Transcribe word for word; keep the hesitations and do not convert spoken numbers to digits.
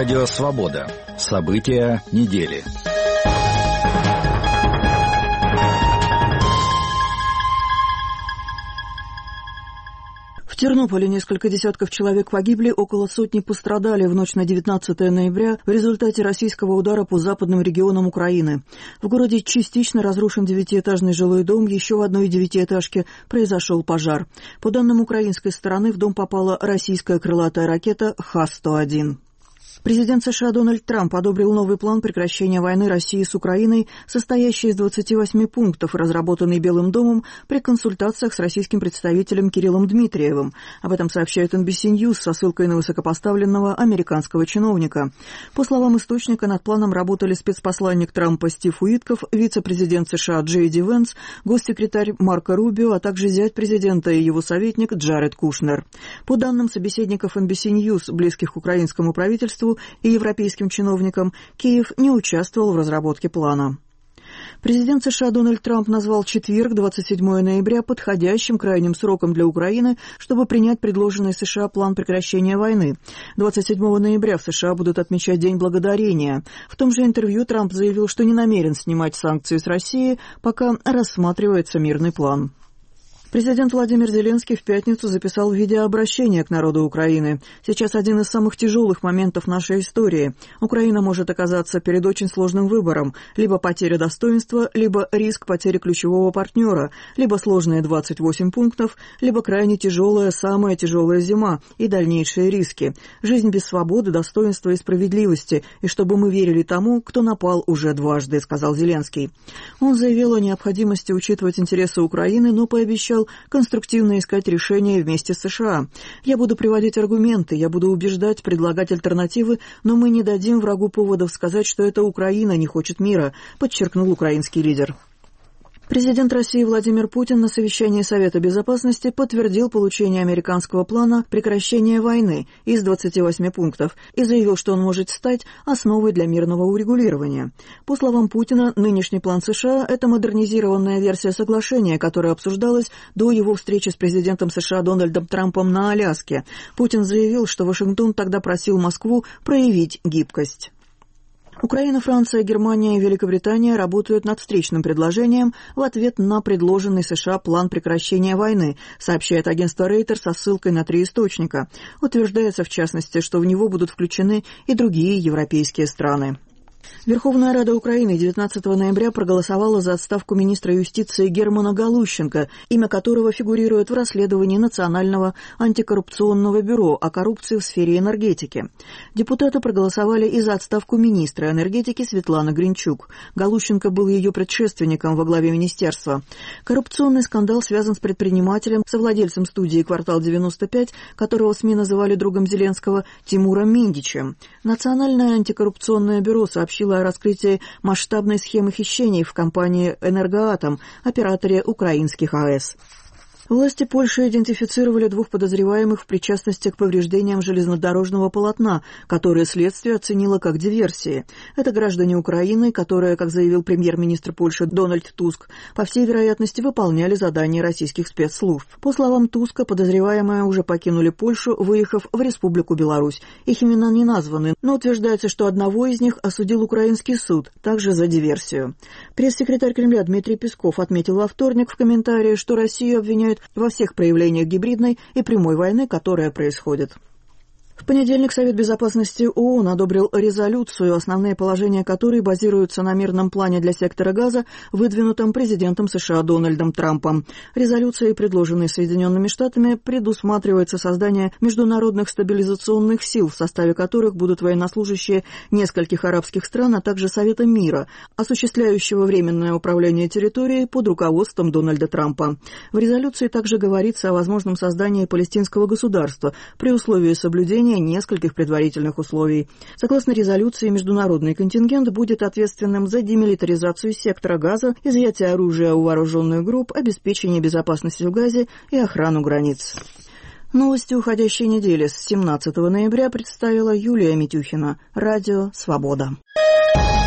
Радио «Свобода». События недели. В Тернополе несколько десятков человек погибли, около сотни пострадали в ночь на девятнадцатое ноября в результате российского удара по западным регионам Украины. В городе частично разрушен девятиэтажный жилой дом, еще в одной девятиэтажке произошел пожар. По данным украинской стороны, в дом попала российская крылатая ракета Х сто один. Президент США Дональд Трамп одобрил новый план прекращения войны России с Украиной, состоящий из двадцати восьми пунктов, разработанный Белым домом при консультациях с российским представителем Кириллом Дмитриевым. Об этом сообщает эн би си News со ссылкой на высокопоставленного американского чиновника. По словам источника, над планом работали спецпосланник Трампа Стив Уитков, вице-президент США Джей Ди Венс, госсекретарь Марко Рубио, а также зять президента и его советник Джаред Кушнер. По данным собеседников эн би си News, близких к украинскому правительству и европейским чиновникам, Киев не участвовал в разработке плана. Президент США Дональд Трамп назвал четверг, двадцать седьмое ноября, подходящим крайним сроком для Украины, чтобы принять предложенный США план прекращения войны. двадцать седьмого ноября в США будут отмечать День Благодарения. В том же интервью Трамп заявил, что не намерен снимать санкции с России, пока рассматривается мирный план. Президент Владимир Зеленский в пятницу записал видеообращение к народу Украины. Сейчас один из самых тяжелых моментов нашей истории. Украина может оказаться перед очень сложным выбором. Либо потеря достоинства, либо риск потери ключевого партнера, либо сложные двадцать восемь пунктов, либо крайне тяжелая, самая тяжелая зима и дальнейшие риски. Жизнь без свободы, достоинства и справедливости. И чтобы мы верили тому, кто напал уже дважды, сказал Зеленский. Он заявил о необходимости учитывать интересы Украины, но пообещал конструктивно искать решения вместе с США. Я буду приводить аргументы, я буду убеждать, предлагать альтернативы, но мы не дадим врагу поводов сказать, что это Украина не хочет мира, подчеркнул украинский лидер. Президент России Владимир Путин на совещании Совета Безопасности подтвердил получение американского плана прекращения войны из двадцати восьми пунктов и заявил, что он может стать основой для мирного урегулирования. По словам Путина, нынешний план США – это модернизированная версия соглашения, которая обсуждалась до его встречи с президентом США Дональдом Трампом на Аляске. Путин заявил, что Вашингтон тогда просил Москву проявить гибкость. Украина, Франция, Германия и Великобритания работают над встречным предложением в ответ на предложенный США план прекращения войны, сообщает агентство Рейтер со ссылкой на три источника. Утверждается, в частности, что в него будут включены и другие европейские страны. Верховная Рада Украины девятнадцатого ноября проголосовала за отставку министра юстиции Германа Галущенко, имя которого фигурирует в расследовании Национального антикоррупционного бюро о коррупции в сфере энергетики. Депутаты проголосовали и за отставку министра энергетики Светланы Гринчук. Галущенко был ее предшественником во главе министерства. Коррупционный скандал связан с предпринимателем, совладельцем студии «Квартал девяносто пять», которого СМИ называли другом Зеленского, Тимуром Миндичем. Национальное антикоррупционное бюро сообщило о раскрытии масштабной схемы хищений в компании «Энергоатом», операторе украинских АЭС. Власти Польши идентифицировали двух подозреваемых в причастности к повреждениям железнодорожного полотна, которые следствие оценило как диверсии. Это граждане Украины, которые, как заявил премьер-министр Польши Дональд Туск, по всей вероятности выполняли задания российских спецслужб. По словам Туска, подозреваемые уже покинули Польшу, выехав в Республику Беларусь. Их имена не названы, но утверждается, что одного из них осудил украинский суд, также за диверсию. Пресс-секретарь Кремля Дмитрий Песков отметил во вторник в комментарии, что Россию обвиняют во всех проявлениях гибридной и прямой войны, которая происходит. В понедельник Совет Безопасности ООН одобрил резолюцию, основные положения которой базируются на мирном плане для сектора Газа, выдвинутом президентом США Дональдом Трампом. Резолюцией, предложенной Соединенными Штатами, предусматривается создание международных стабилизационных сил, в составе которых будут военнослужащие нескольких арабских стран, а также Совета мира, осуществляющего временное управление территорией под руководством Дональда Трампа. В резолюции также говорится о возможном создании палестинского государства при условии соблюдения нескольких предварительных условий. Согласно резолюции, международный контингент будет ответственным за демилитаризацию сектора Газа, изъятие оружия у вооруженных групп, обеспечение безопасности в Газе и охрану границ. Новости уходящей недели с семнадцатого ноября представила Юлия Митюхина. Радио «Свобода».